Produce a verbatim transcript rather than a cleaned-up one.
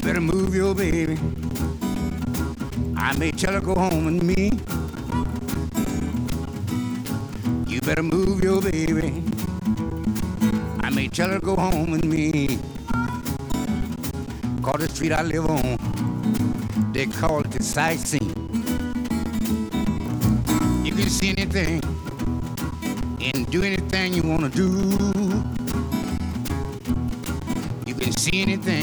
better move your baby. I may tell her go home with me. You better move your baby. I may tell her go home with me. Call the street I live on, they call it the sightseeing. You can see anything and do anything you wanna do. You can see anything